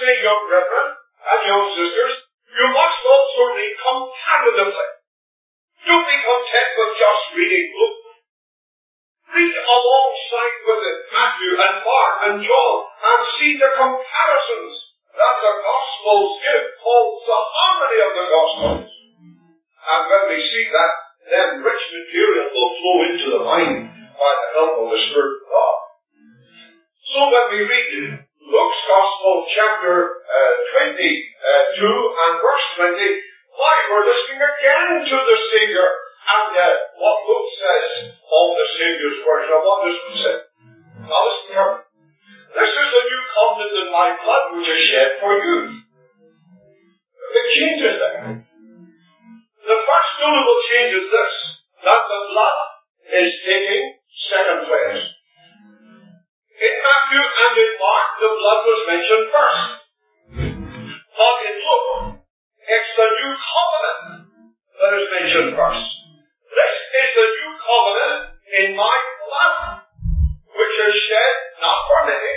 Secondly, young brethren and young sisters, you must also read comparatively. Don't be content with just reading Luke. Read alongside with it Matthew and Mark and John and see the comparisons that the Gospels give, called the harmony of the Gospels. And when we see that, then rich material will flow into the mind by the help of the Spirit of God. So when we read Luke's Gospel, chapter 22 and verse 20, why, we're listening again to the Savior and what Luke says of the Savior's version of what this one said. Now listen carefully. This is the new covenant in my blood which is shed for you. The change is there. The first notable change is this, that the blood is taking second place. In Matthew and in Mark, the blood was mentioned first. But in Luke, it's the new covenant that is mentioned first. This is the new covenant in my blood, which is shed not for many,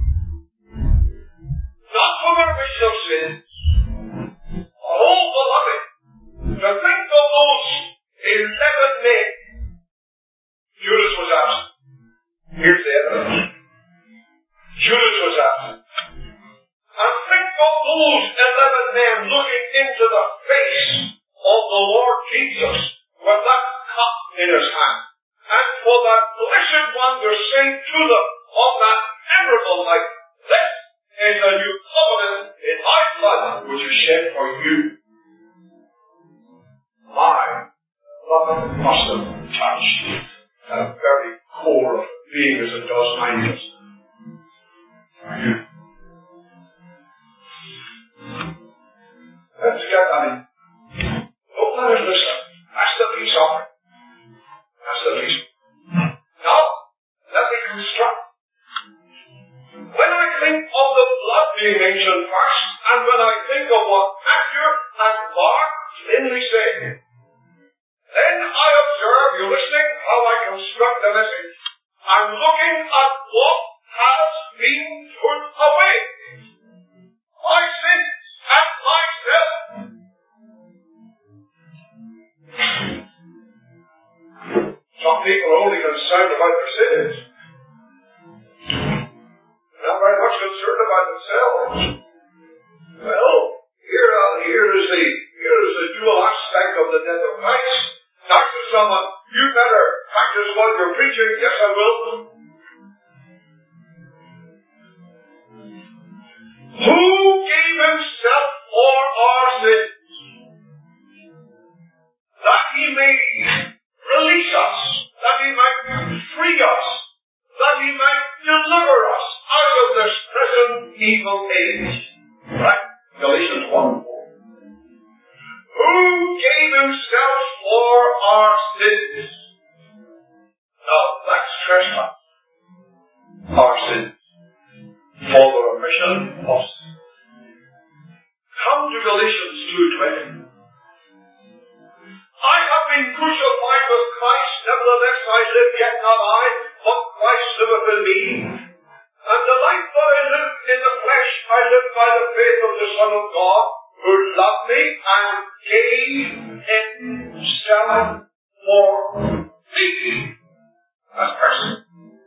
not for the remission of sins. Oh, beloved, to think of those 11 men. Judas was absent. Here's the evidence. Judas was absent. And think of those 11 men looking into the face of the Lord Jesus with that cup in his hand. And for that blessed one to say to them on that memorable night, this is the new covenant in my blood which is shed for you. My love must have touched the very core of being as it does mine is. For you. Let's get that in. Don't let us listen. That's the peace offering. That's the peace. Now, let me construct. When I think of the blood being mentioned first, and when I think of what Matthew and Mark plainly say, then I observe, you listening, how I construct the message. I'm looking at what has been put away. My sins and myself. Some people are only concerned about their sins. Not very much concerned about themselves. Well, here is the dual aspect of the death of Christ. Not to someone, you better practice what you're preaching. Yes, I will. Who gave himself for our sins? That he may release us, that he might free us, that he might deliver us out of this present evil age. Right? Galatians 1:4. Who gave himself for our sins? Now, that's trespass. Our sins. For the remission of sin. Come to Galatians 2:20. I have been crucified with Christ, nevertheless I live, yet not I, but Christ liveth in me. And the life that I live in the flesh, I live by the faith of the Son of God, who loved me and gave himself for me. That's personal.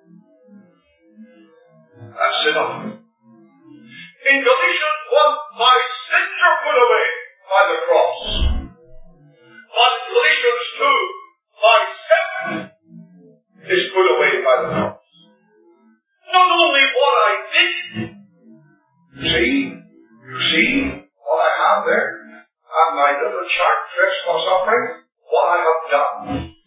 That's enough. In Galatians 1, my sins are put away by the cross. But in Galatians 2, my sin is put away by the cross. Not only what I did. You see what I have there? And my little chart, trespass offering, what I have done.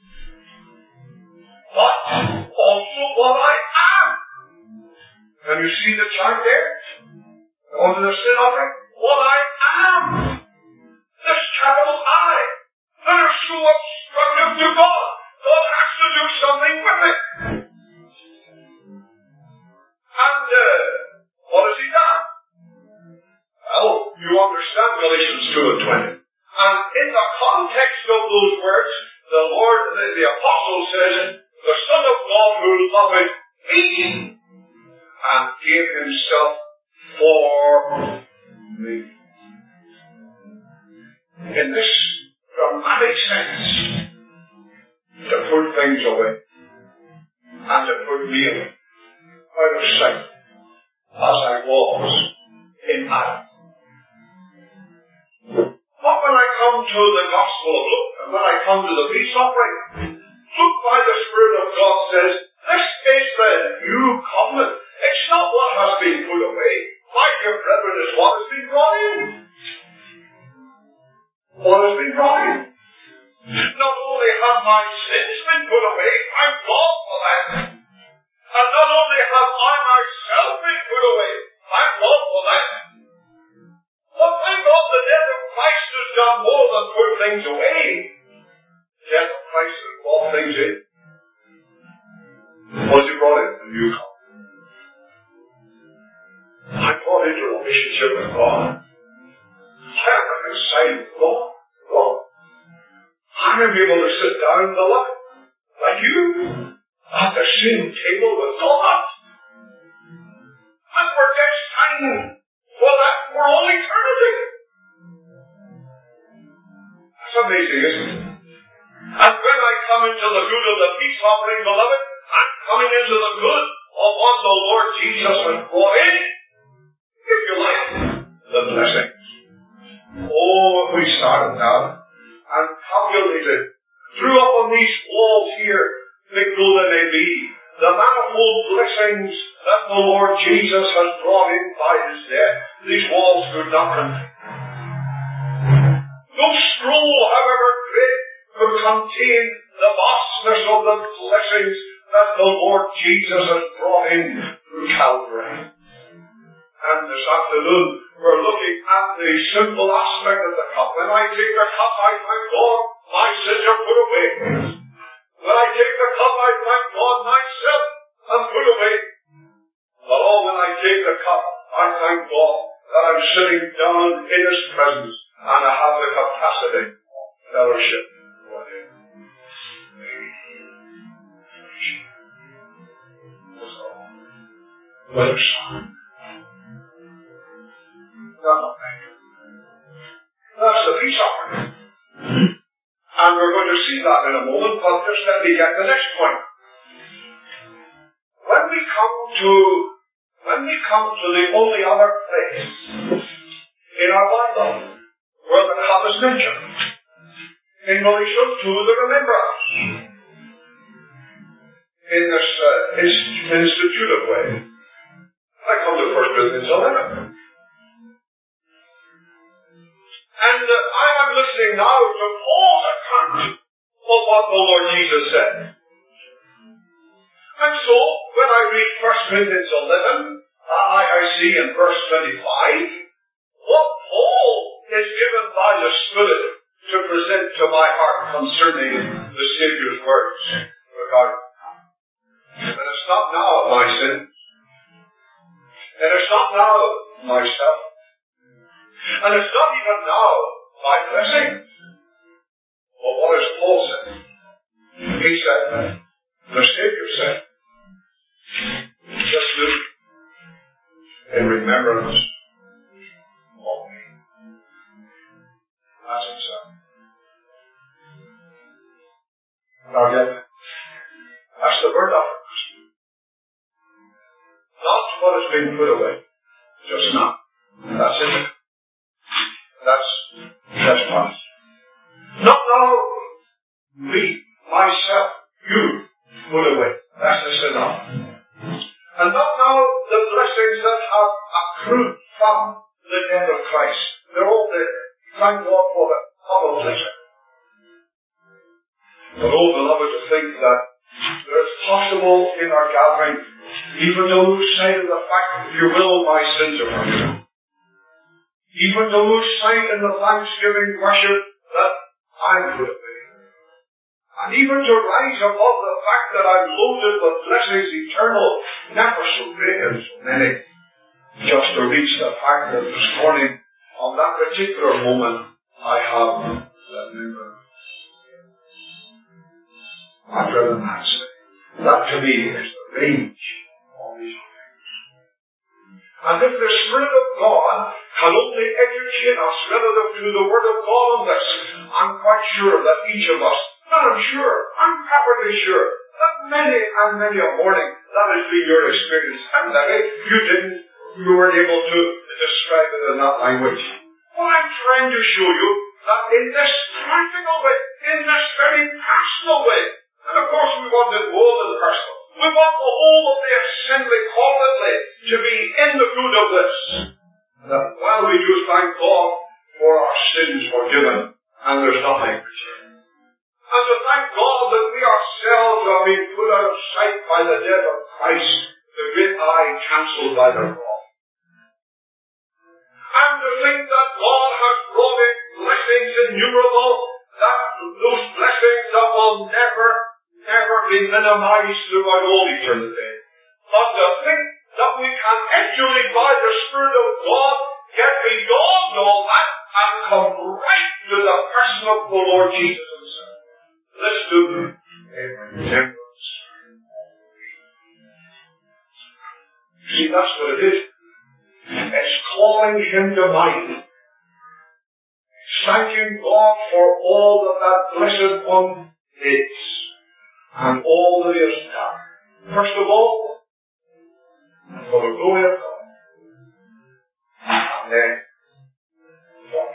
But also what I am. Can you see the chart there? Under the sin offering? What I am. This capital I. That is so obstructive to God. God has to do something with it. And what has he done? Well, you understand Galatians 2:20. And in the context of those words, the apostle says, the Son of God who loveth me and gave himself for things away and to put me out of sight as I was in Adam. But when I come to the Gospel of Luke, and when I come to the peace offering, Luke by the Spirit of God says, this is the new covenant. It's not what has been put away. My dear brethren, is what has been brought in. What has been brought in? Not only have my sins been put away, I'm gone for that. And not only have I myself been put away, I'm gone for that. But thank God the death of Christ has done more than put things away. The death of Christ has brought things in. What has he brought in? The new covenant. I'm brought into a relationship with God. I am reconciled with God. I'm going to be able to sit down and look like you at the same table with God. And we're destined for that for all eternity. That's amazing, isn't it? And when I come into the good of the peace offering, beloved, I'm coming into the good of what the Lord Jesus has brought in, if you like, the blessings. Oh, if we started now and calculated, drew up on these walls here, big though they may be, the manifold blessings that the Lord Jesus has brought in by his death, these walls could not contain. No scroll, however great, could contain the vastness of the blessings that the Lord Jesus has brought in through Calvary. And this afternoon, we're looking at the simple aspect of the cup. When I take the cup, I thank God, my sins are put away. When I take the cup, I thank God, myself am put away. But when I take the cup, I thank God that I'm sitting down in his presence and I have the capacity of fellowship with him. With a son. That's the peace offering. And we're going to see that in a moment, but just let me get the next point. When we come to the only other place in our Bible where the cup is mentioned, in relation to the remembrance, in this institutive way, I come to 1 Corinthians 11. And I am listening now to Paul's account of what the Lord Jesus said. And so, when I read 1 Corinthians 11, I see in verse 25, what Paul is given by the Spirit to present to my heart concerning the Saviour's words regarding that. And it's not now my sins. And it's not now myself. And it's not even now my blessings. But what does Paul say? He said, the Savior said, just do in remembrance of me. As himself. Now again, that's the burnt offerings. Not what has been put away. Just not. That's it. That's trespass. Not now me, myself, you put away. That's the sin offering. And not now the blessings that have accrued from the death of Christ. They're all there. Thank God for the other blessing. But beloved, to think that it's possible in our gathering, even to lose sight of the fact, if you will, my sins are forgiven. Even to lose sight in the thanksgiving worship that I'm put away. And even to rise above the fact that I'm loaded with blessings eternal, never so great and so many, just to reach the fact that this morning, on that particular moment, I have the remembrance. My brother Nancy, that to me is the range of these things. And if the Spirit of God can only educate us relative to the Word of God on this, I'm quite sure that each of us And I'm perfectly sure that many and many a morning that has been your experience. And maybe you weren't able to describe it in that language. But I'm trying to show you that in this practical way, in this very personal way, and of course we want it more than personal. We want the whole of the assembly corporately to be in the good of this. That while we do thank God for our sins forgiven, and there's nothing returned. And to thank God that we ourselves have been put out of sight by the death of Christ, the great eye cancelled by the cross. And to think that God has brought in blessings innumerable, that those blessings that will never be minimized throughout all eternity. But to think that we can actually, by the Spirit of God, get beyond all that and come right to the person of the Lord Jesus himself. Let's do a remembrance. See, that's what it is. It's calling him to mind. Thanking God for all that blessed one is. And all that he has done. First of all, for the glory of God. And then, God.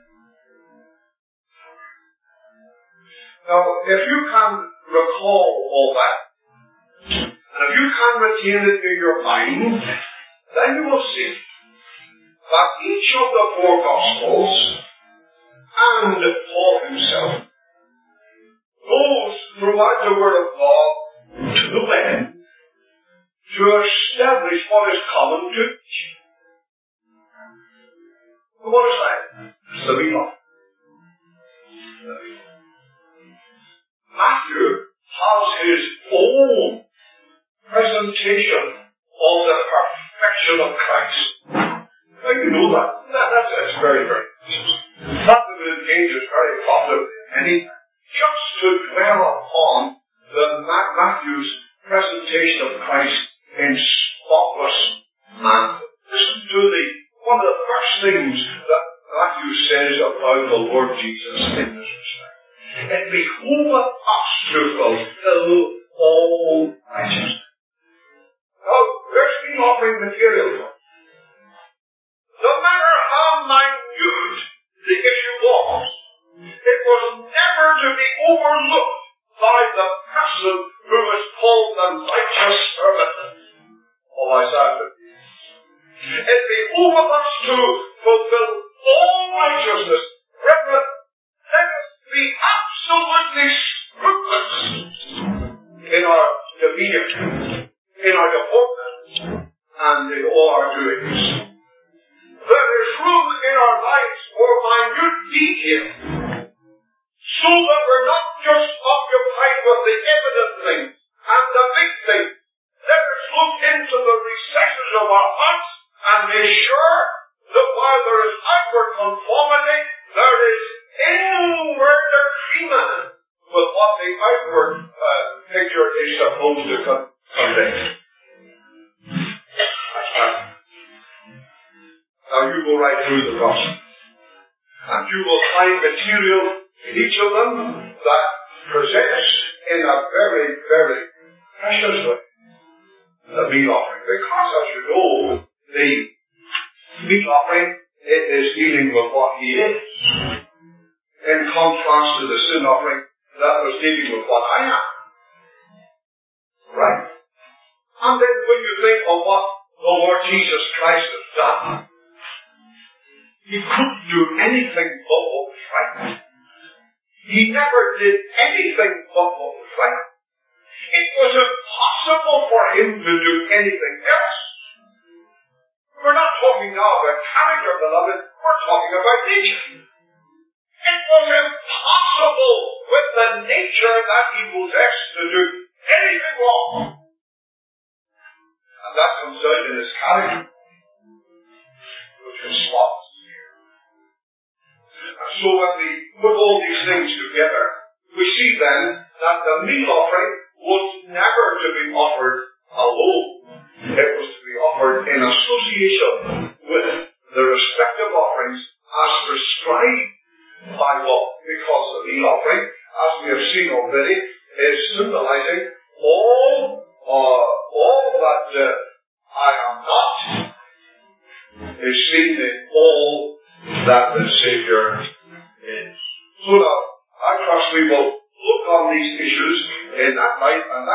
Now, if you can recall all that, and if you can retain it in your mind, then you will see that each of the four Gospels and Paul himself goes throughout the Word of God to the end to establish what is common to each. What is that? It's the beloved. Matthew has his own presentation of the perfection of Christ. Now you know that. That's very, very interesting. Not that it engages very positively in anything. Just to dwell upon Matthew's presentation of Christ in spotless manhood. Listen to one of the first things that Matthew says about the Lord Jesus in this respect. It behoveth us to fulfill all righteousness. Now, there's the offering material. No matter how minute the issue was, it was never to be overlooked by the person who was called the righteous servant of Isaiah. It behoveth us to fulfill all righteousness. Brethren, let us be absolutely scrupulous in our demeanor, in our deportment, and in all our doings. There is room in our lives for minute detail, so that we're not just occupied with the evident things and the big things. Let us look into the recesses of our hearts and make sure that while there is outward conformity, there is inward agreement with what the outward picture is supposed to convey. Now you go right through the gospel, and you will find material in each of them that presents in a very, very precious way the meat offering. Because, as you know, the meat offering, it is dealing with what he is, in contrast to the sin offering that was dealing with what I am. Right? And then when you think of what the Lord Jesus Christ has done, he couldn't do anything but what was right. He never did anything but what was right. It was impossible for him to do anything else. We're not talking now about character, beloved. We're talking about nature. It was impossible with the nature that he possessed to do anything wrong. And that comes out in his character, which is spotless. And so when we put all these things together, we see then that the meat offering was never to be offered alone. It was to be offered in association with the respective offerings as prescribed by law. Because the meat offering, as we have seen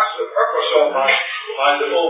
that's the purpose of my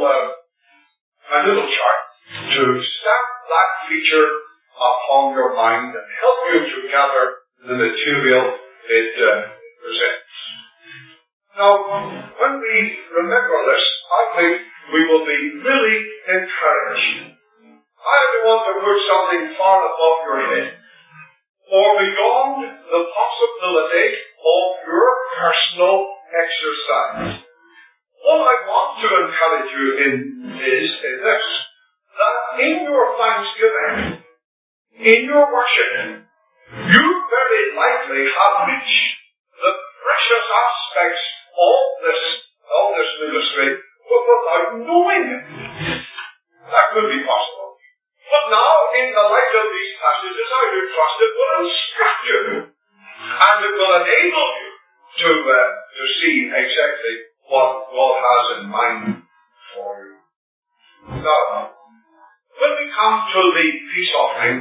little chart, to stamp that feature upon your mind and help you to gather the material it presents. Now, when we remember this, I think we will be really encouraged. I don't want to put something far above your head, or beyond the possibility of your personal exercise. What I want to encourage you in is this, that in your thanksgiving, in your worship, you very likely have reached the precious aspects of this ministry without knowing it. That could be possible. But now, in the light of these passages, I do trust it will instruct you, and it will enable you to see exactly what God has in mind for you. Now, when we come to the peace offering,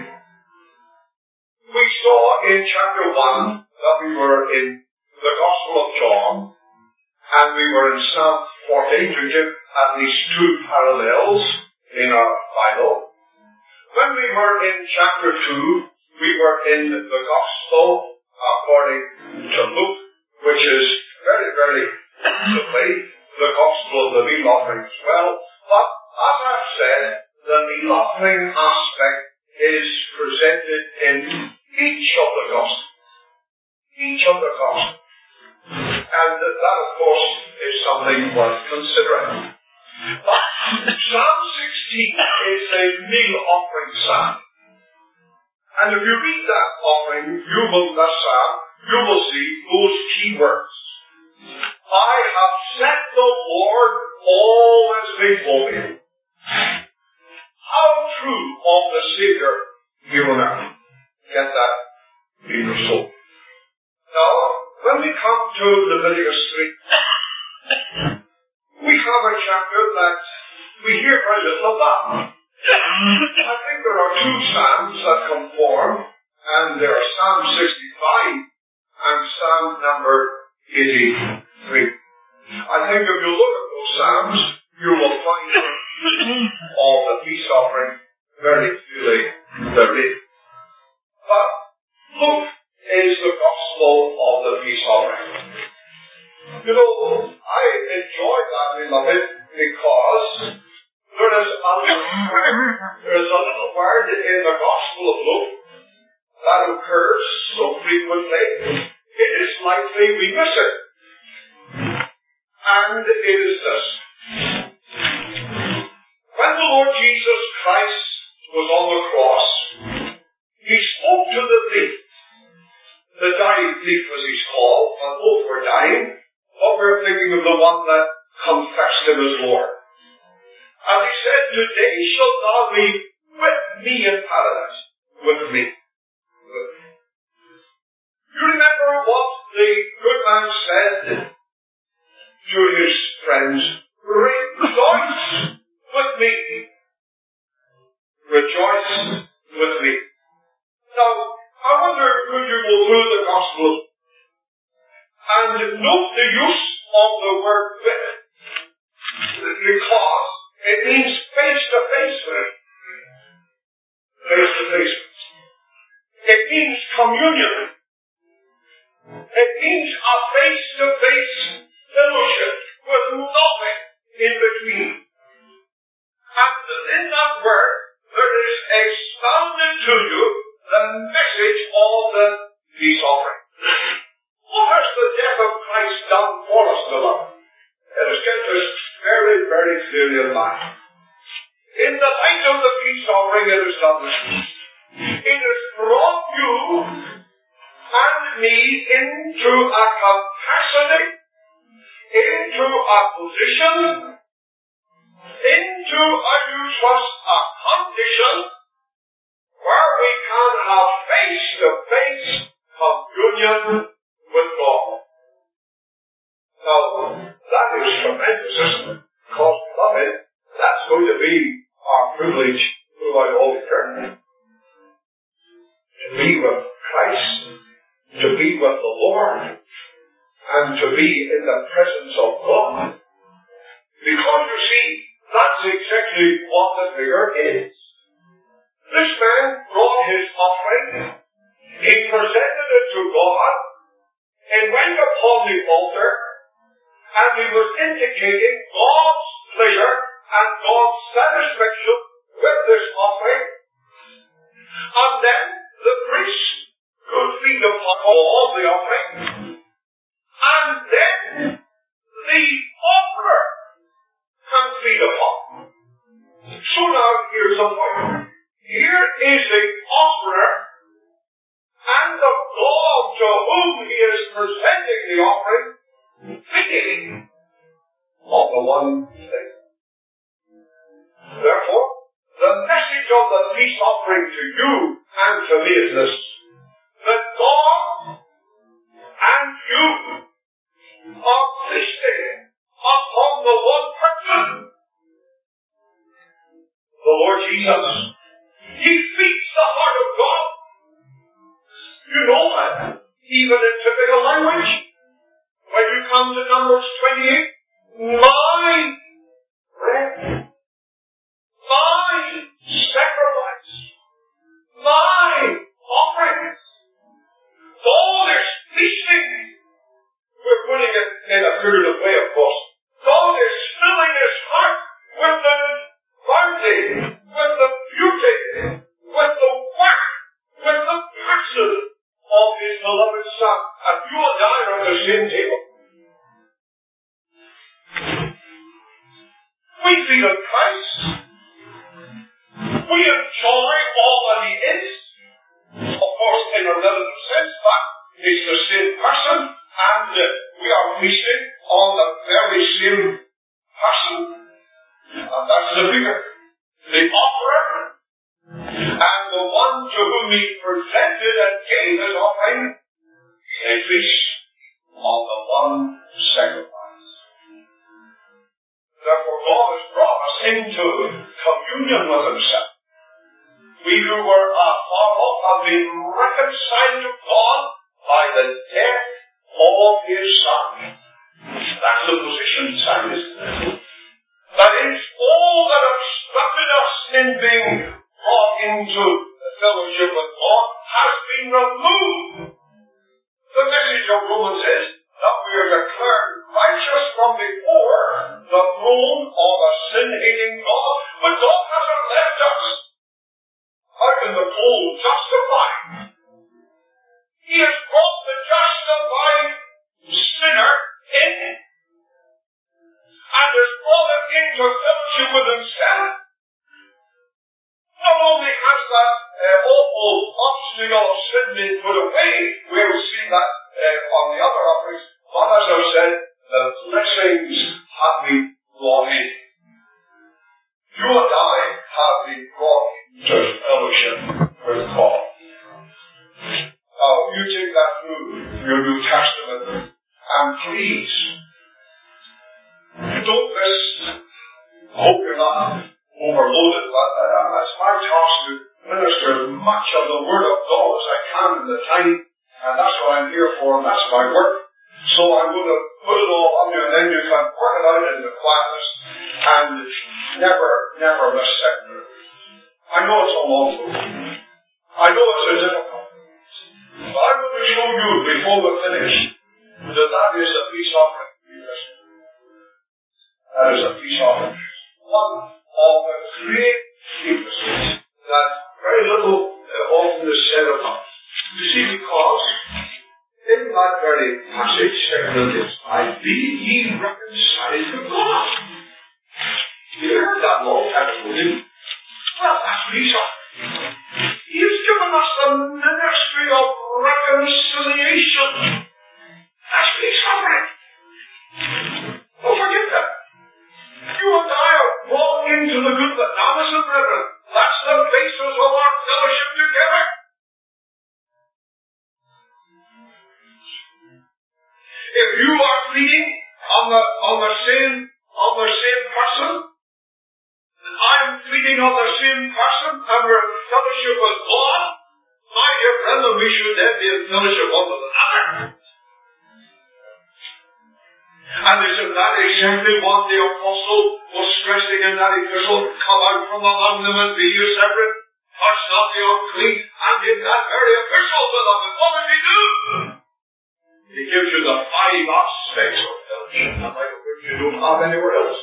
we saw in chapter 1 that we were in the Gospel of John, and we were in Psalm 40 to give at least two parallels in our Bible. When we were in chapter 2, we were in the Gospel according to Luke, which is very, very simply the Gospel of the meal offering as well. But as I've said, the meal offering aspect is presented in each of the Gospels. Each of the Gospels. And that, of course, is something worth considering. But Psalm 16 is a meal offering psalm. And if you read that offering, that psalm, you will see those key words. I have set the Lord always before me. How true of the Savior here on earth. Get that in your soul. Now, when we come to Leviticus 3, we have a chapter that we hear very little about. I think there are two psalms that conform, and there are Psalm 65 and Psalm number 83. I think if you look at those psalms, you will find all the peace offering very clearly therein. But Luke is the gospel of the peace offering. You know, I enjoy that, beloved, because there is a little word in the Gospel of Luke that occurs so frequently, it is likely we miss it. And it is this. When the Lord Jesus Christ was on the cross, He spoke to the thief. The dying thief, as he's called, and both were dying, but we're thinking of the one that confessed Him as Lord. And He said, today shalt thou be with me in paradise. With me. You remember what the good man said to his friends? Rejoice with me. Rejoice with me. Now, I wonder, could you go through the Gospel and note the use of the word with? Because it means face-to-face with. Face-to-face. It means communion. It means a face-to-face fellowship with nothing in between. And in that word, there is expounded to you the message of the peace offering. What has the death of Christ done for us, beloved? Let us get this very, very clearly in mind. In the light of the peace offering, it has done this. It has brought you and me into a capacity, into a position, into a condition where we can have face-to-face communion with God. Now, that is tremendous, isn't it? Because, beloved, that's going to be our privilege throughout all eternity. To be with Christ, to be with the Lord, and to be in the presence of God. the figure is. This man brought his offering, he presented it to God, it went upon the altar, and he was indicating God's pleasure and God's satisfaction with this offering. And then the priest could feed upon all the offering. And then the offerer can feed upon. So now here's the point. Here is the offerer and the God to whom he is presenting the offering, feeding on the one thing. Therefore, the message of the peace offering to you and to me is this: that God and you are feasting upon the one person, the Lord Jesus. He feeds the heart of God. You know that, even in typical language. When you come to Numbers 28, my bread, my sacrifice, my offerings, God is feasting. We're putting it in a figurative way, of course. God is filling his heart with the bounty, with the beauty, with the work, with the passion of his beloved Son. And you and I are at the same table. We feed on Christ. We enjoy all that he is. Of course, in a relative sense, but he's the same person, and we are feasting on the very same person. And that's the figure. The offerer and the one to whom he presented and gave his offering, they feast on the one sacrifice. Therefore, God has brought us into communion with himself. We who were far off have been reconciled to God by the death of his Son. That's the position, son, isn't it? That is, all that obstructed us in being brought into fellowship with God has been removed. The message of Romans is that we are declared righteous from before the throne of a sin-hating God. But God hasn't left us out in the cold justified. He has brought the justified sinner in and has brought him into fellowship with himself. Not only has that awful obstacle of sin been put away, we'll see that on the other offerings, but as I've said, the blessings have been brought in. You and I have been brought into fellowship with God. Now, you take that through your New Testament, and please, don't miss, I hope you're not overloaded, but it's my task to minister as much of the Word of God as I can in the time, and that's what I'm here for, and that's my work. So I'm going to put it all on you, and then you can work it out in the quietness, and never miss second. I know it's a long road. I know it's a difficult. But I'm going to show you before we finish that is a peace offering. That is a peace offering. One of the great secrecies that very little often is said about. You see, because in that very passage, 2 Corinthians 5, be ye reconciled to God. You heard that long time ago, didn't you? Well, that's peace offering. He has given us the ministry of reconciliation. That's peace offering. Don't forget that. You and I are brought into the good that now listen, brethren. That's the basis of our fellowship together. If you are feeding on the same person, I'm feeding on the same person, and we're in fellowship with God, my dear brethren, we should then be in fellowship one with another. And isn't that exactly what the apostle was stressing in that epistle, come out from among them and be you separate, touch not the unclean, and in that very epistle, beloved, what does he do? He gives you the 5 aspects of fellowship, like which you don't have anywhere else.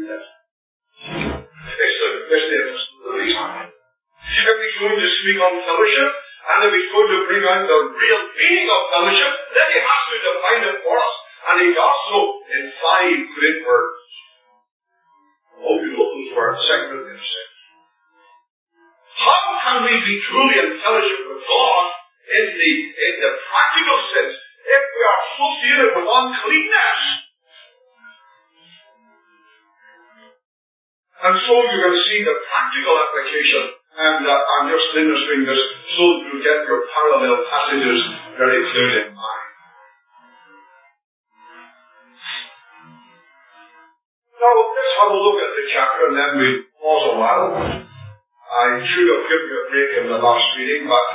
It's the epistle of the reason. If he's going to speak on fellowship, and if he's going to bring out the real meaning of fellowship, then he has to define it for us. And he does so in 5 great words. Oh, you know those words, second and sixth. How can we be truly in fellowship with God in the practical sense if we are associated with uncleanness? And so you can see the practical application, and I'm just ministering this so that you get your parallel passages very clearly in mind. Now, let's have a look at the chapter and then we pause a while. I should have given you a break in the last meeting, but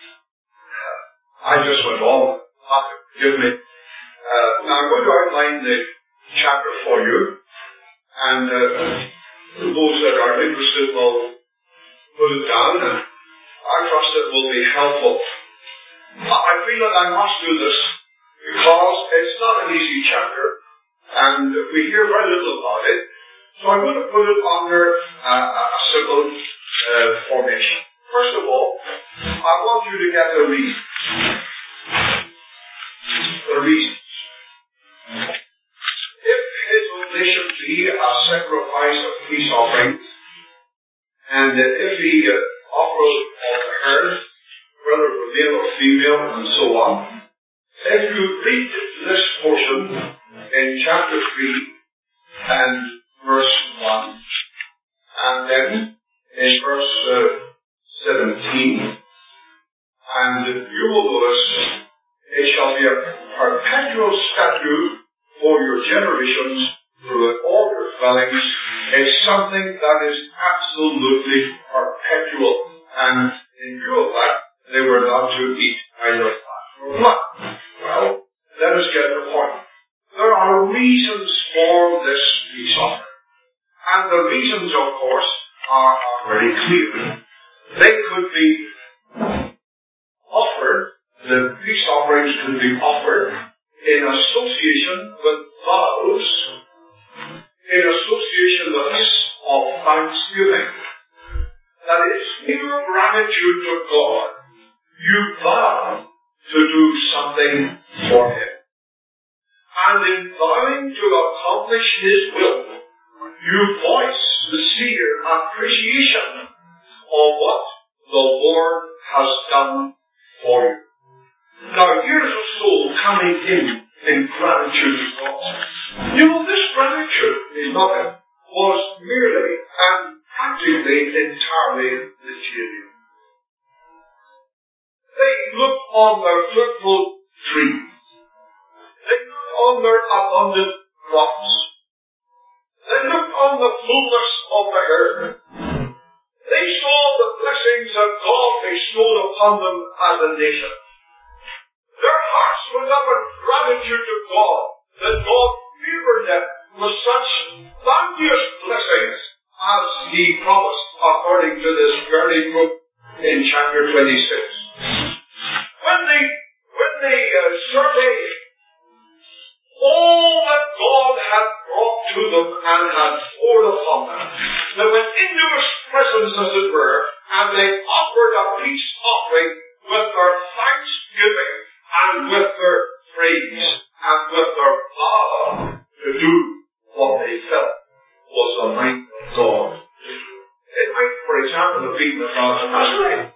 I just went on. Forgive me. Now, I'm going to outline the chapter for you, and those that are interested will put it down, and I trust it will be helpful. I feel that I must do this because it's not an easy chapter, and we hear very little about it, so I'm going to put it under a simple formation. First of all, I want you to get the reasons. The reasons. If his oblation be a sacrifice of peace offering, and if he offers on the herd, whether it were male or female, and so on, if you read this portion in chapter 3 and verse 1, and then in verse 17, and you will notice it shall be a perpetual statute for your generations throughout all your dwellings. It's something that is absolutely perpetual, and in view of that, they were not to eat either fat or blood. Well, let us get the point. There are reasons for this peace offering, and the reasons, of course, are very clear. They could be offered, the peace offerings could be offered in association with vows, in association with lists of thanksgiving. That is, in your gratitude to God, you vow to do something for Him. And in vowing to accomplish His will, you voice sincere appreciation of what the Lord has done for you. Now, here's a soul coming in gratitude to God. You know, this gratitude, beloved, was merely and practically entirely material. They looked on their fruitful trees. They looked on their abundant crops. They looked on the fullness of the herd. They saw the blessings that God bestowed upon them as a nation. Their hearts went up in gratitude to God that God favored them with such bounteous blessings as He promised according to this very book in chapter 26. When they surveyed all that God had brought to them and had poured upon them, they went into His presence, as it were, and they offered a peace offering with their thanksgiving and with their praise and with their vow to do what they felt was the might of God. It might, for example, have been the God of Nazareth.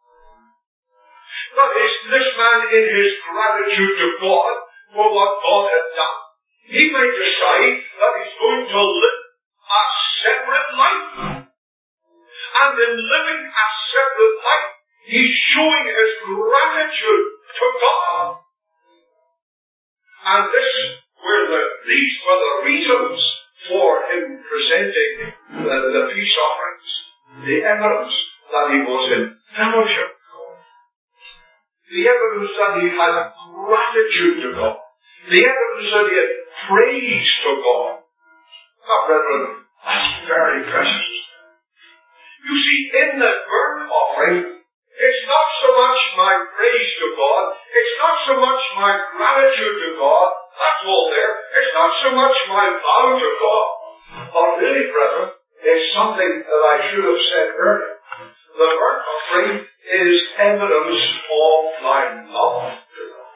That is, this man in his gratitude to God for what God had done, he might decide that he's going to live a separate life. And in living a separate life, he's showing his gratitude to God. And these were the reasons for him presenting the peace offerings, the evidence that he was in fellowship with God, the evidence that he had gratitude to God, the evidence that he had praise to God. Now, brethren, That's very precious. You see, in the burnt offering, it's not so much my praise to God, it's not so much my gratitude to God, that's all there. It's not so much my vow to God, but really, brethren, it's something that I should have said earlier. The burnt offering is evidence of my love to God.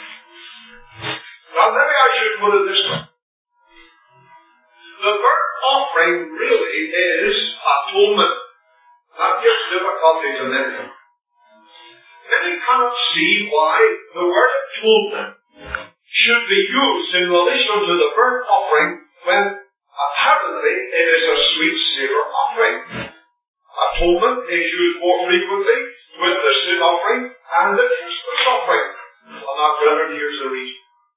Now, maybe I should put it this way. The burnt offering really is atonement. That gives difficulty to many. Many cannot see why the word atonement should be used in relation to the burnt offering when apparently it is a sweet savor offering. Atonement is used more frequently with the sin offering and the Christmas offering. Well, now, brethren, here's the reason.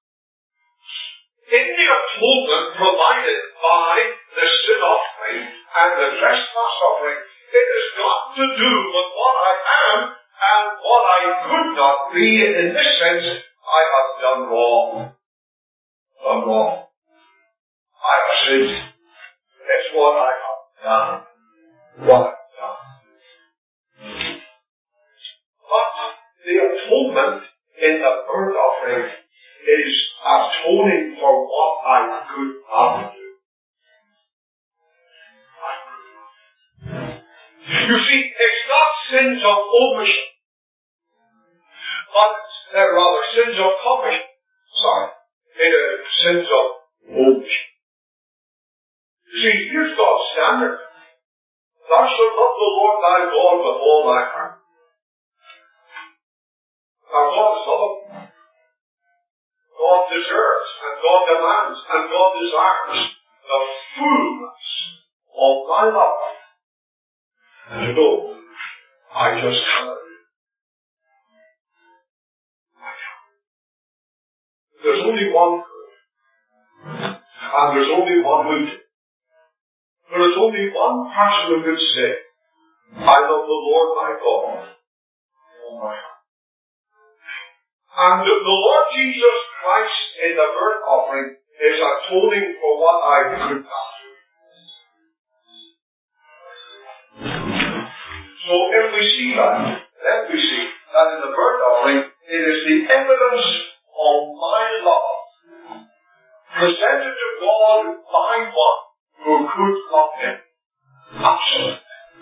In the atonement provided by the sin offering and the trespass offering, it has got to do with what I am and what I could not be. In this sense, I have done wrong. Done wrong. I have sinned. That's what I have done. What I have done. But the atonement in the burnt offering is atoning for what I could not do. You see, it's not sins of omission, but rather sins of commission. Sorry, it is sins of omission. You see, here's God's standard. Thou shalt love the Lord thy God with all thy heart. Now, God is love. God deserves, and God demands, and God desires the fullness of my love. And you know, I just cannot do it. There's only one good, and there's only one who did. There is only one person who could say, I love the Lord my God with all my heart. And the Lord Jesus Christ in the burnt offering is atoning for what I could not do. So if we see that, then we see that in the burnt offering, it is the evidence of my love presented to God by one who could love him. Absolutely.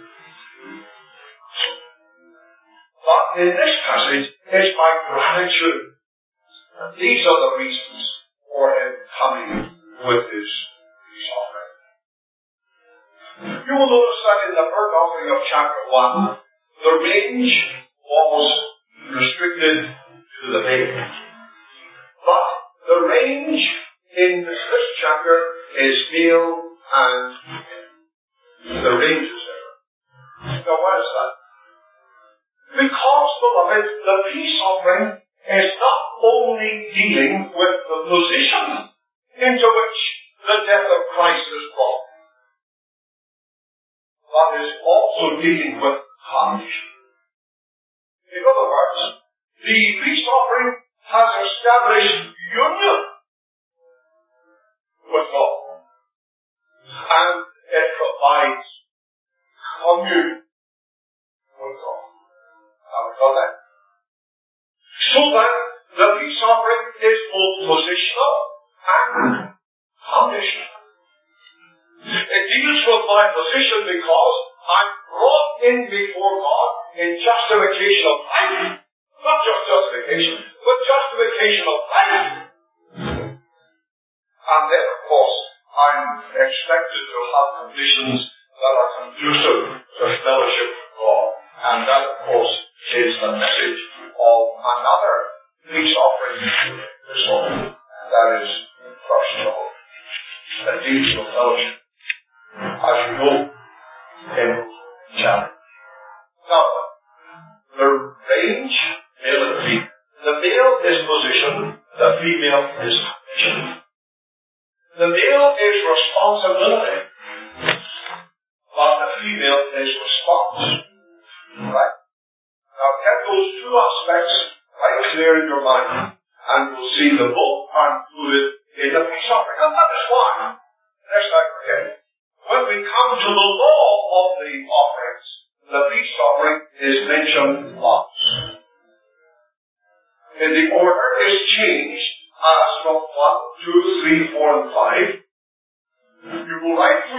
But in this passage, it's my gratitude. And these are the reasons for him coming with his offering. You will notice that in the burnt offering of chapter 1, the range was restricted to the baby. But the range in this chapter is male and the range is there. Now, why is that? Because, beloved, the peace offering is not only dealing with the position into which the death of Christ is brought, but is also dealing with condition. In other words, the peace offering has established union with God, and it provides communion with God. So that the peace offering is both positional and conditional. It deals with my position because I'm brought in before God in justification of life. Not just justification, but justification of life. And then, of course, I'm expected to have conditions that are conducive to fellowship with God. And that, of course, is the message of another peace offering this morning. And that is, first of all, the deeds of fellowship. As you know, in chapter. Now, the range, male and female. The male is position, the female is condition. The male is responsibility, but the female is response. Right? Now get those two aspects right clear in your mind, and you'll see that both are included in the peace offering. And that is why, lest I forget, when we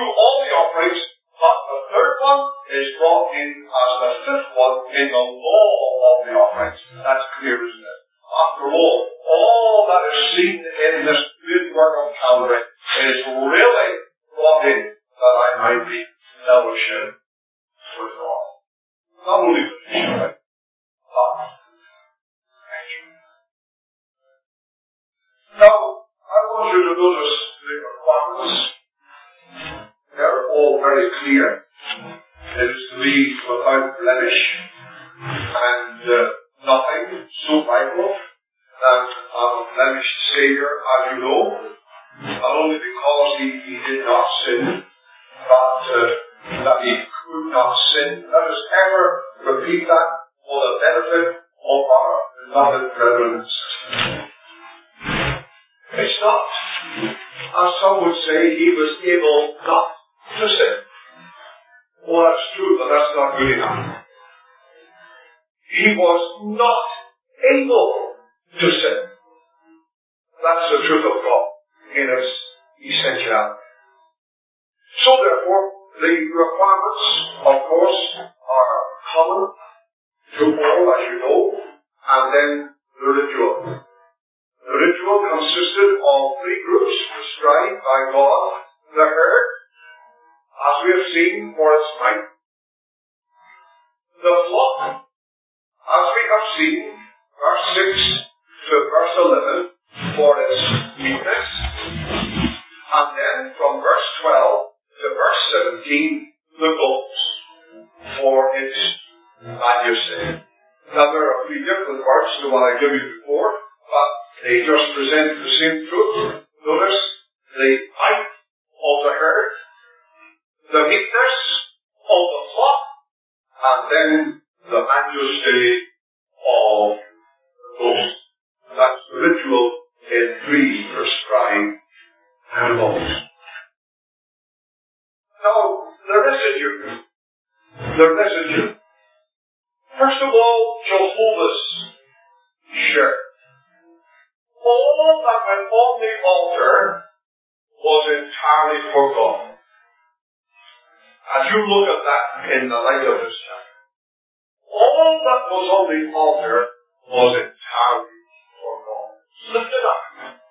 through all the offerings, but the third one is brought in as the fifth one in the law of the offerings. That's clear, isn't it? After all that is seen in this good work of Calvary is really brought in that I might be fellowship with God. Not only with each other, but actually. Now, I want you to notice the requirements. They're all very clear. It is to be without blemish and nothing so vital than a blemished Savior, as you know, not only because he did not sin, but that he could not sin. Let us ever repeat that for the benefit of our beloved brethren and sisters. It's not, as some would say, he was able not to sin. Well, that's true, but that's not good enough. He was not able to sin. That's the truth of God in its essentiality. So therefore, the requirements, of course, are common to all, as you know, and then the ritual. The ritual consisted of three groups prescribed by God: the herd, as we have seen, for its might; the flock, as we have seen, verse 6 to verse 11, for its meekness; and then from verse 12 to verse 17, the goats, for its majesty. Now there are three different words to what I gave you before, but they just present the same truth. Notice the might of the herd, the meekness of the flock, and then the majesty of the ghost. That's the ritual in three prescribed animals. Now, the residue. First of all, Jehovah's share. All that went on the altar was entirely for God. As you look at that in the light of this chapter, all that was on the altar was entirely for God. Lifted up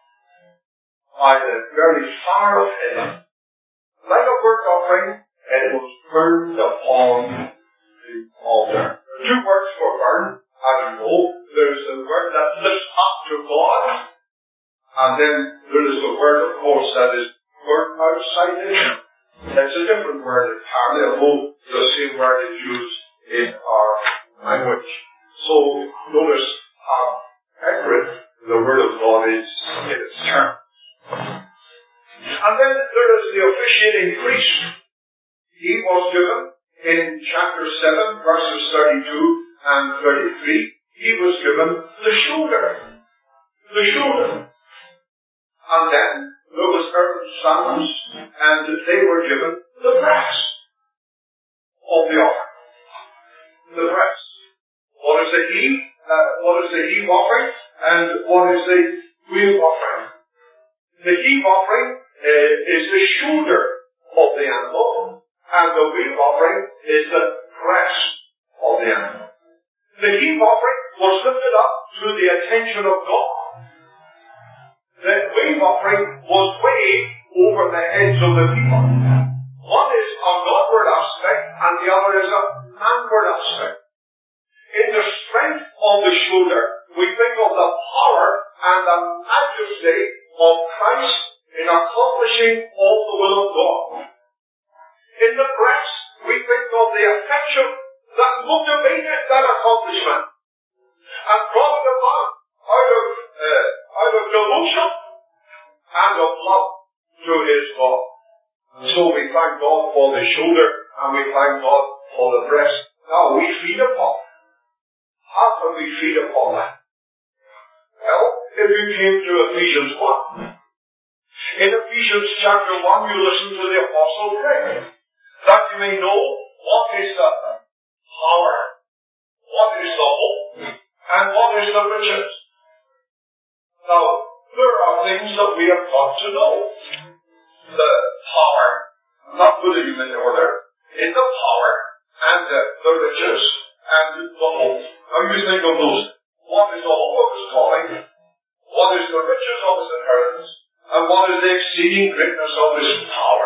by the very fire of heaven, like a burnt offering, and it was burned upon the altar. Two words for burn, as you know. There's the word that lifts up to God, and then there is the word, of course, that is burnt outside it. It's a different word entirely, although the same word is used in our language. So notice how accurate the word of God is in its terms. And then there is the officiating priest. He was given in chapter 7, verses 32 and 33. He was given the shoulder. The shoulder. And then there was Aaron's sons, and they were given the breast of the offering. The breast. What is the heave? What is the heave offering? And what is the wheel offering? The heave offering is the shoulder of the animal, and the wheel offering is the breast of the animal. The heave offering was lifted up to the attention of God. The wave offering was way over the heads of the people. One is a Godward aspect, and the other is a manward aspect. In the strength of the shoulder, we think of the power and the majesty of Christ in accomplishing all the will of God. In the breast, we think of the affection that motivated that accomplishment and brought it about out of devotion and of love to his God. And so we thank God for the shoulder, and we thank God for the breast. Now we feed upon it. How can we feed upon that? Well, if you came to Ephesians 1. In Ephesians chapter 1, you listen to the apostle pray, that you may know what is the power, what is the hope, and what is the riches. Now, there are things that we have got to know. The power, not not putting them in order. In the power and the riches and the hope. Now you think of those. What is the hope of his calling? What is the riches of his inheritance? And what is the exceeding greatness of his power?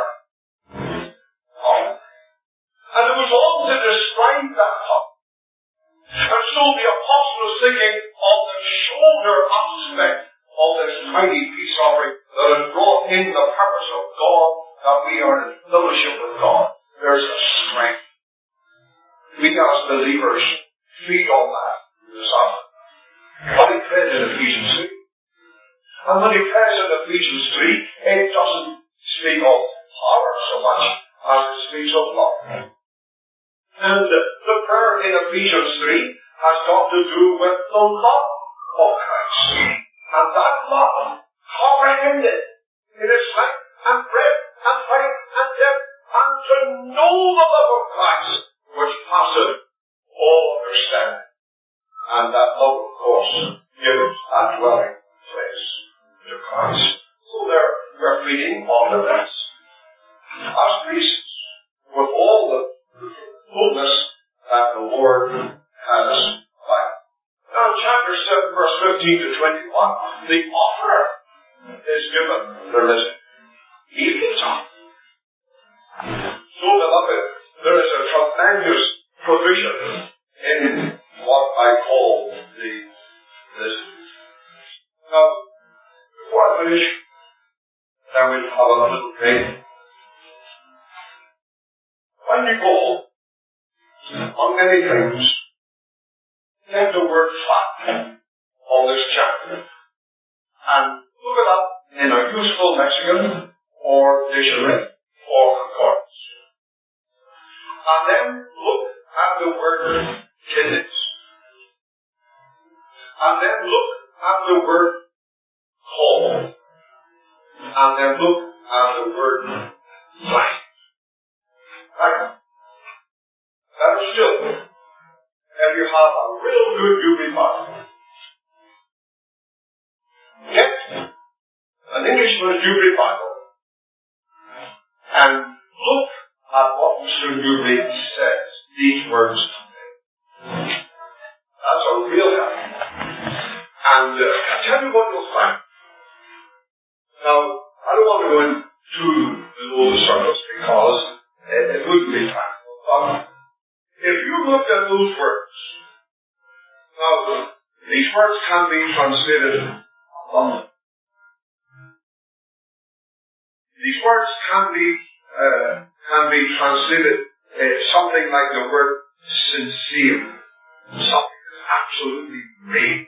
And it was all to describe that power. And so the apostle is thinking of the shoulder aspect of this mighty peace offering that has brought in the purpose of God, that we are in fellowship with God. There's a strength. We as believers feed on that this afternoon. But he prays in Ephesians 3. And when he prays in Ephesians 3, it doesn't speak of power so much as it speaks of love. And the prayer in Ephesians 3 has got to do with the love of Christ. And that love, comprehended in its length and breadth and height and depth, and to know the love of Christ, which passeth all understanding. And that love, of course, gives a dwelling place to Christ. So they're feeding on the rest. As priests, with all the fullness that the Lord has planned. Now, chapter 7, verse 15 to 21, the offer is given the risen. He leads on. So, beloved, there is a tremendous provision in what I call the risen. Now, before I finish, then we'll have a little break. When you go on many things, get the word flat on this chapter and look it up in a useful Mexican or dictionary or concordance. And then look at the word kidneys. And then look at the word call. And then look at the word flat. Right? Better still, if you have a real good Jubilee Bible, get an Englishman's Jubilee Bible and look at what Mr. Jubilee says these words today. That's a real help. And I'll tell you what you'll find. Now, I don't want to go into below the surface because it wouldn't be practical. But if you looked at those words, now, these words can be translated abundant. These words can be translated something like the word sincere. Something that's absolutely great.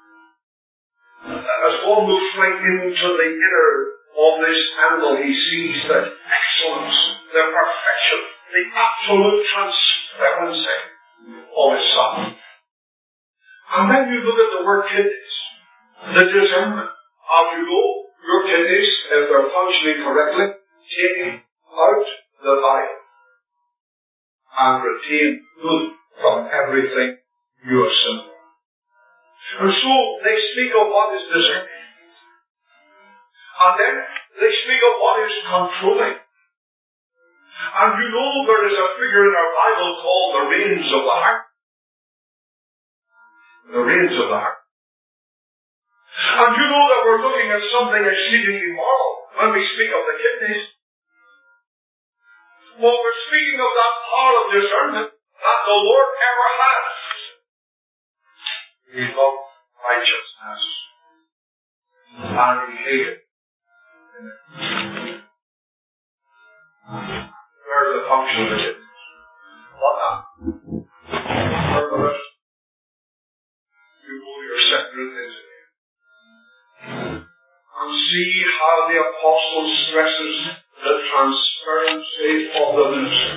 As one looks right into the inner of this animal, he sees the excellence, the perfection, the absolute transparency of his son. And then you look at the word kidneys, the discernment. As you go, your kidneys, if they're functioning correctly, take out the body and retain good from everything you have seen. And so they speak of what is discerning. And then they speak of what is controlling. And you know there is a figure in our Bible called the reins of the heart. The reins of the heart. And you know that we're looking at something exceedingly moral when we speak of the kidneys. Well, we're speaking of that power of discernment that the Lord ever has. He loved righteousness and he hated it. Where's the function of the kidneys? What now? Where the rest? You go to your second things again. And see how the apostle stresses the transparency of the ministry.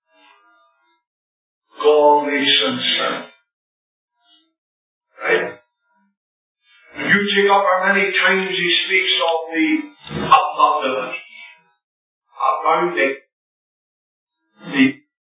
Godly sincerity. Right? You take up how many times he speaks of the abundance, abounding, the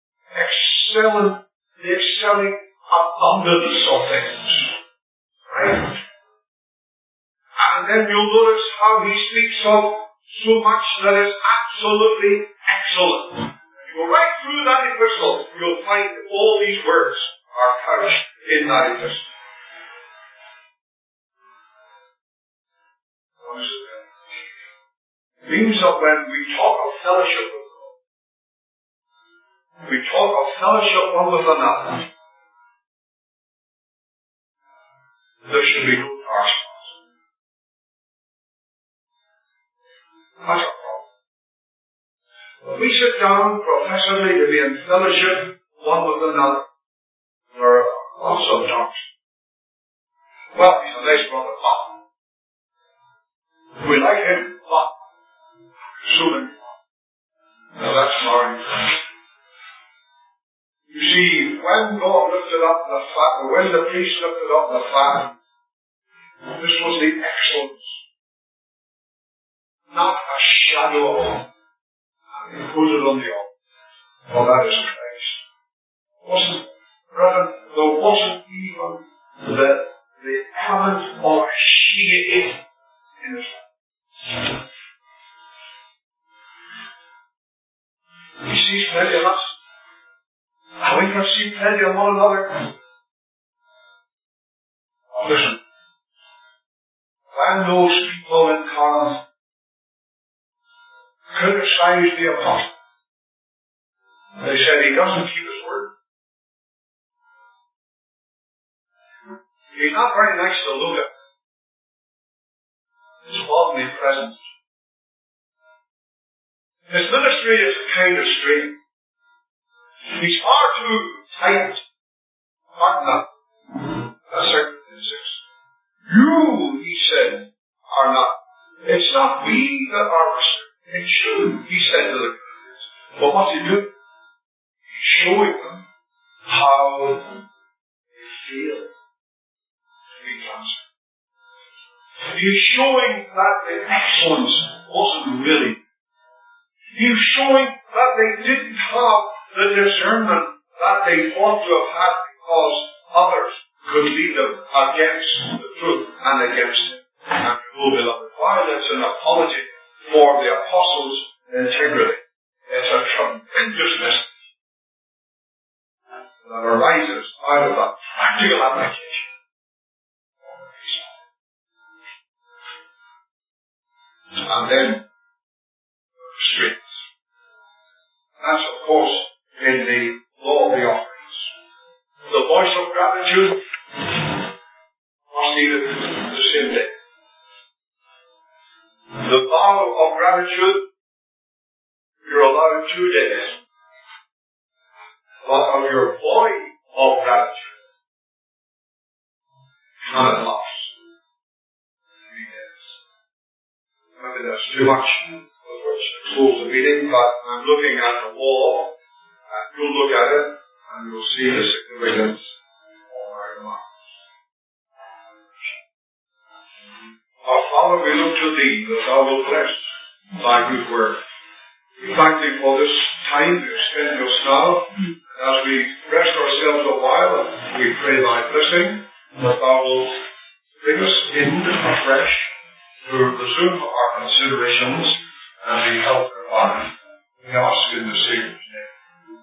excelling abundance of things. Right? And then you'll notice how he speaks of so much that is absolutely excellent. If you go right through that epistle, you'll find all these words are couched in that epistle. It means that when we talk of fellowship with God, we talk of fellowship one with another, there should be no harshness. That's our problem. When we sit down professionally to be in fellowship one with another, there are lots of talks. Well, he's a nice brother, but we like him, but so many. Now that's sorry. You see, when God lifted up the fat, or when the priest lifted up the fat, this was the excellence, not a shadow of it. And he put it on the altar. Well, that is Christ. There wasn't even the element of a shade in his life. He sees plenty of us. And we can see plenty of one another. Listen. When those people in Corinth criticized the apostle, they said he doesn't keep his word. He's not very nice to look at. His bodily presence. His ministry is kind of strange. He's far too tight. Partner. That's certain instance. You, he said, are not. It's not we that are restricted. It's you, he said to the Corinthians. But what's he doing? He's showing them how they feel to be transferred. He's showing that the excellence wasn't really. He's showing that they didn't have the discernment that they ought to have had because others could lead them against the truth and against him. And oh, beloved, while it's an apology for the apostles' integrity, it's a tremendous message that arises out of a practical application. And then, restraints. That's, of course, in the law of the offerings. The voice of gratitude must needed the same day. The vow of gratitude, you're allowed 2 days. But of your voice of gratitude, cannot last 3 days. Maybe that's too much of which to close the meeting, but I'm looking at the wall, and you'll look at it, and you'll see the significance of my remarks. Our Father, we look to Thee, that Thou wilt bless Thy good word. We thank Thee for this time to spend just now. As we rest ourselves a while, we pray Thy blessing, that Thou wilt bring us in afresh to resume our considerations and be helped thereby. We ask in the Savior's name.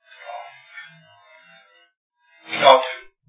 Now,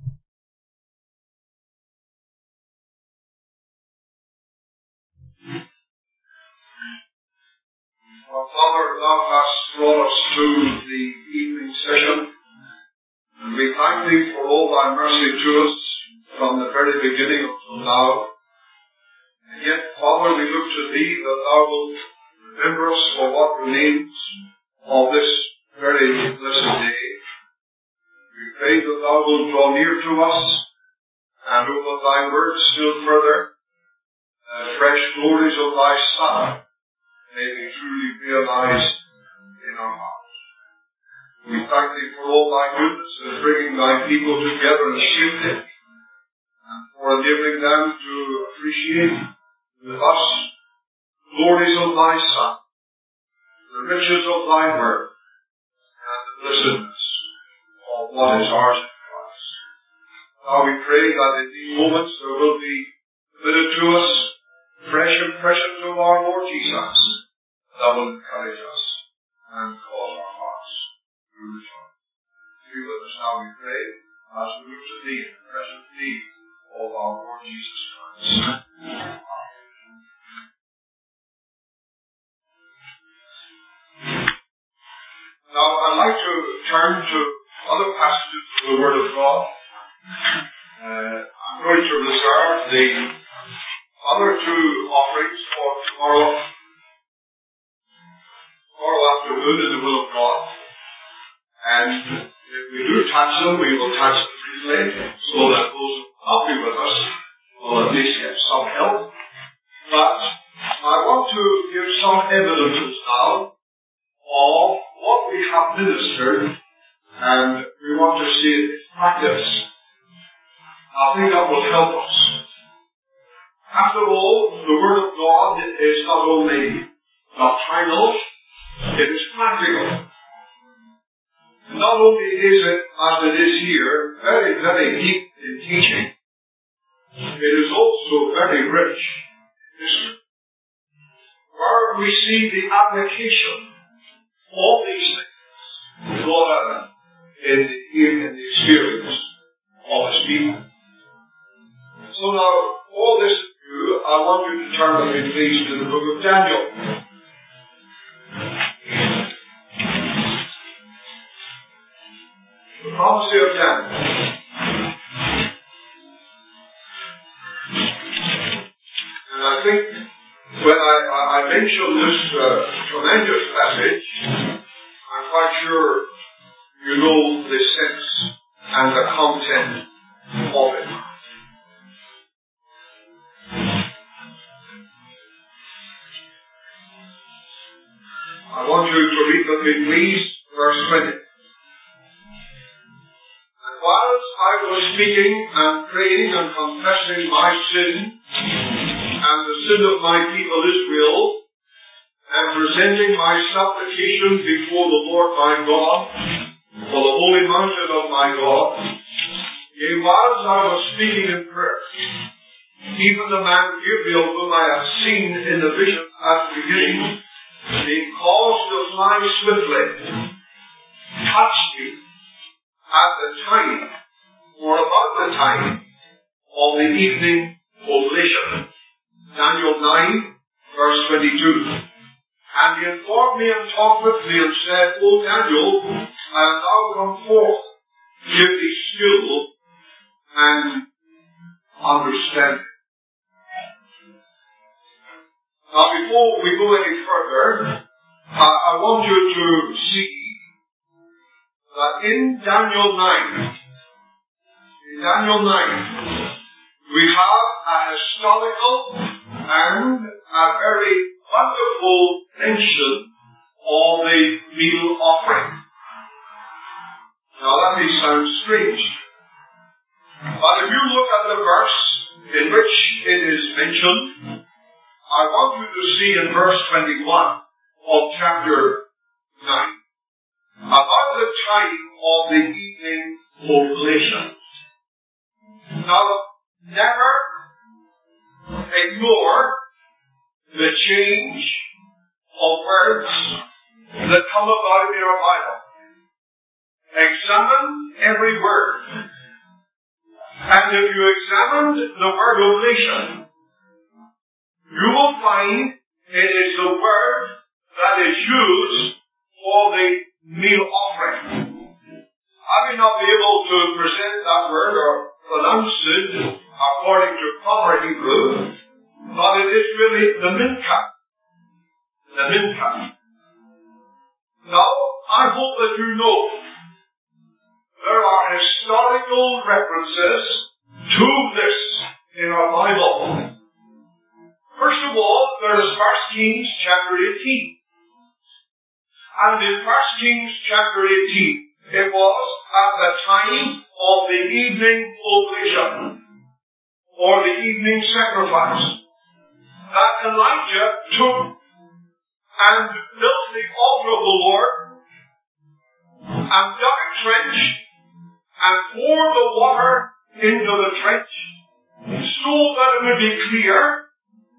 our Father, Thou hast brought us to the evening session, and we thank Thee for all Thy mercy to us from the very beginning until now. And yet, Father, we look to Thee that Thou wilt remember us for what remains of this very blessed day. We pray that Thou wilt draw near to us and open Thy word still further. Fresh glories of Thy Son may be truly realized in our hearts. We thank Thee for all Thy goodness in bringing Thy people together in safety and for enabling them to appreciate with us glories of Thy Son, the riches of Thy word, and the blessedness of what is ours in Christ. Now we pray that in these moments there will be committed to us fresh impressions of our Lord Jesus that will encourage us and cause our hearts to rejoice. Be with us now, we pray, as we look to thee in the present need of our Lord Jesus Christ. Now, I'd like to turn to other passages of the Word of God. I'm going to reserve the other two offerings for tomorrow afternoon in the will of God. And if we do touch them, we will touch them briefly, so that those who will not be with us will at least get some help. But I want to give some evidences now of what we have ministered, and we want to see it in practice. I think that will help us. After all, the Word of God is not only doctrinal, it is practical. Not only is it, as it is here, very, very deep in teaching, it is also very rich in history, where we see the application of these things brought out in the experience of His people. So now, all this to do, I want you to turn with me, please, to the book of Daniel. The prophecy of Daniel. And I think when I mentioned this tremendous passage, I'm quite sure you know the sense and the content of it. I want you to read with me, please, verse 20. And whilst I was speaking and praying and confessing my sin and the sin of my people Israel, and presenting my supplication before the Lord my God, for the holy mountain of my God, yea, whilst I was speaking in prayer, even the man Gabriel, whom I had seen in the vision at the beginning, being caused to fly swiftly, touched me at the time, or about the time, of the evening oblation. Daniel 9, verse 22. And he informed me and talked with me and said, O Daniel, I am now come forth, give thee skill and understanding. Now, before we go any further, I want you to see that in Daniel 9, we have a historical and a very wonderful mention of the meal offering. Now, that may sound strange, but if you look at the verse in which it is mentioned, I want you to see in verse 21 of chapter 9 about the time of the evening oblation. Now, never ignore the change of words that come about in your Bible. Examine every word. And if you examine the word oblation, you will find it is the word that is used for the meal offering. I may not be able to present that word or pronounce it according to proper Hebrew, but it is really the mincha. The mincha. Now, I hope that you know there are historical references to this in our Bible. First of all, there is 1 Kings chapter 18. And in 1 Kings chapter 18, it was at the time of the evening oblation, or the evening sacrifice, that Elijah took and built the altar of the Lord, and dug a trench, and poured the water into the trench, so that it would be clear.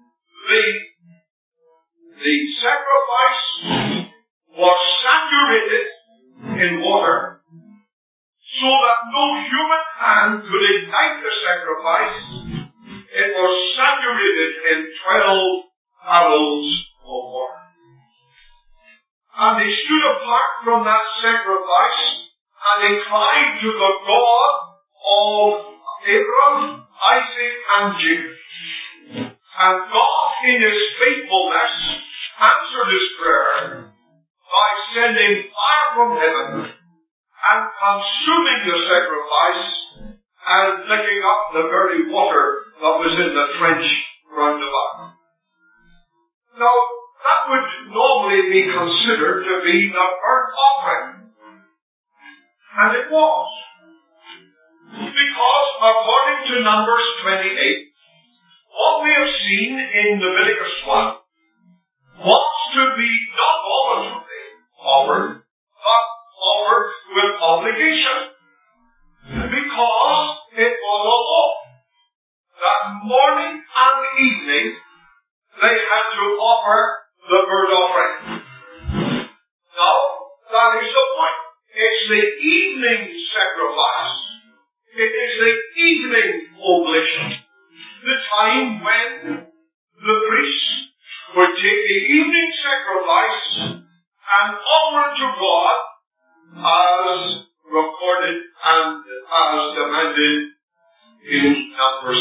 the sacrifice was saturated in water so that no human hand could ignite the sacrifice. It was saturated in 12 barrels of water. And they stood apart from that sacrifice and they cried to the God of Abraham, Isaac, and Jacob. And God, in His faithfulness, answered his prayer by sending fire from heaven and consuming the sacrifice and licking up the very water that was in the trench round about. Now, that would normally be considered to be the burnt offering. And it was. Because according to Numbers 28, what we have seen in Leviticus 1 was to be not voluntarily offered, but offered with obligation. Because it was a law that morning and evening they had to offer the burnt offering. Now, that is the point. It's the evening sacrifice. It is the evening oblation. The time when the priest would take the evening sacrifice and offer it to God as recorded and as demanded in Numbers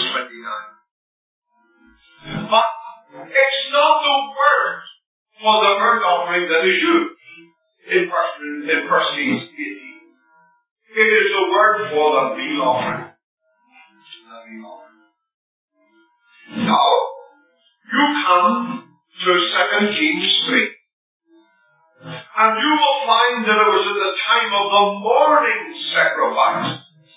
29. But it's not the word for the burnt offering that is used in 1 Kings 18. It is the word for the meal offering. Now, you come to 2 Kings 3, and you will find that it was at the time of the morning sacrifice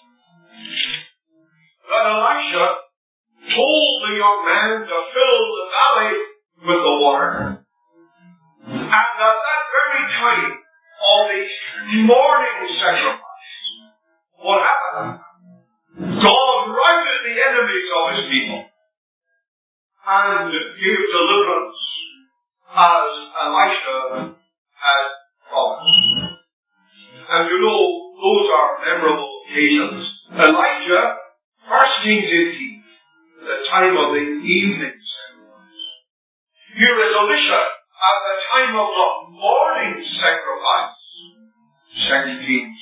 that Elisha told the young man to fill the valley with the water. And at that very time of the morning sacrifice, what happened? God routed the enemies of His people and gave deliverance as Elisha had promised. And you know, those are memorable occasions. Elijah, 1 Kings 18, the time of the evening sacrifice. Here is Elisha at the time of the morning sacrifice. 2 Kings.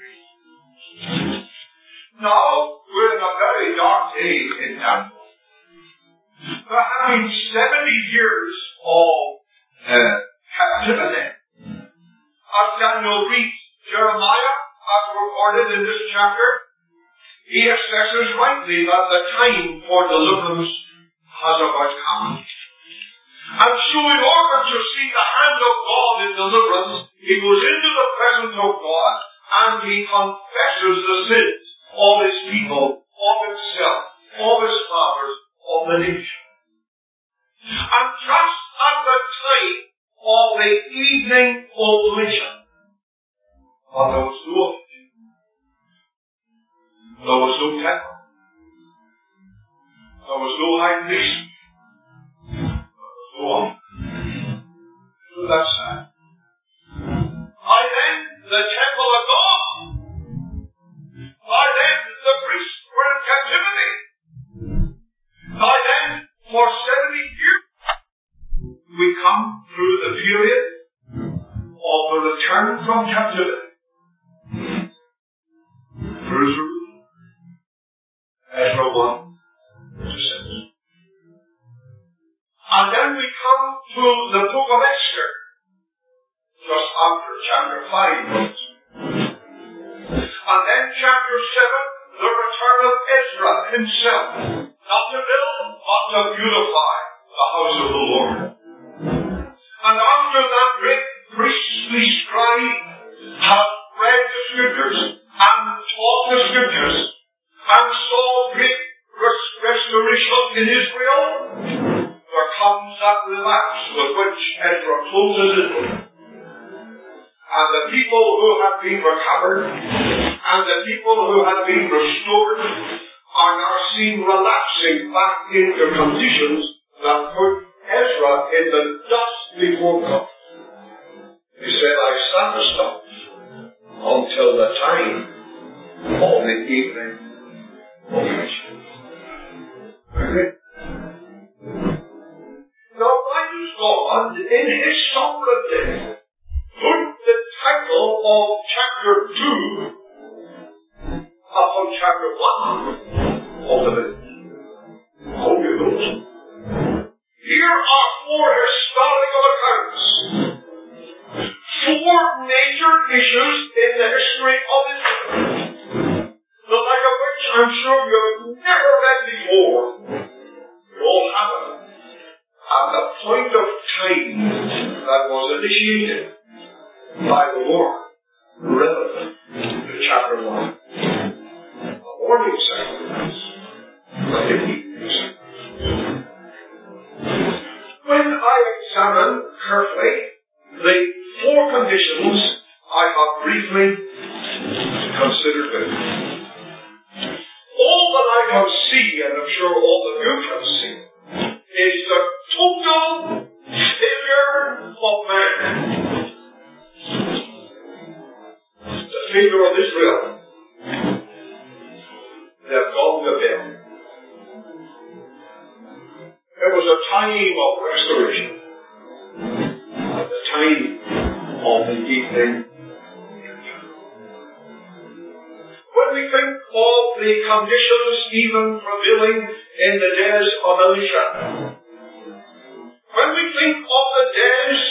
Now, we're in a very dark day in Daniel. We're having 70 years of captivity. As Daniel reads Jeremiah, as recorded in this chapter, he assesses rightly that the time for deliverance has about come. And so in order to see the hand of God in deliverance, he goes into the presence of God and he confesses the sins of his people, of himself, of his fathers, of the nation. And just at the time of the evening oblation, but there was no offering. There was no temple. There was no high priest. There was no offering. So that's sad. By then, the temple had gone. By then, the priests were in captivity. By then, for 70 years, we come through the period of the return from captivity. Through Jerusalem. Ezra 1 to 6. And then we come to the book of Esther, just after chapter 5. And then chapter 7, the return of Ezra himself, not to build, but to beautify the house of the Lord. And after that great priestly scribe has read the scriptures and taught the scriptures and saw great restoration in Israel, there comes that relapse with which Ezra closes his book. And the people who have been recovered and the people who have been restored are now seen relapsing back into conditions that could Ezra in the dust before God. He said, I sat astonished until the time of the evening of Christmas. Now, why does God, in His sovereignty, put the title of chapter 2 upon chapter 1 of the village? Holy Ghost. Here are 4 historical accounts, 4 major issues in the history of Israel, the like of which I'm sure you've never read before. You all have it at the point of time that was initiated by the Lord, relevant to chapter 1. A warning sacrifice and the evening sacrifice. When I examine carefully the 4 conditions I have briefly considered with you, all that I can see, and I'm sure all that you can see, is the total failure of man. The failure of Israel. They have gone to bed. There was a time of restoration. At the time of the evening. When we think of the conditions even prevailing in the days of Elisha, when we think of the days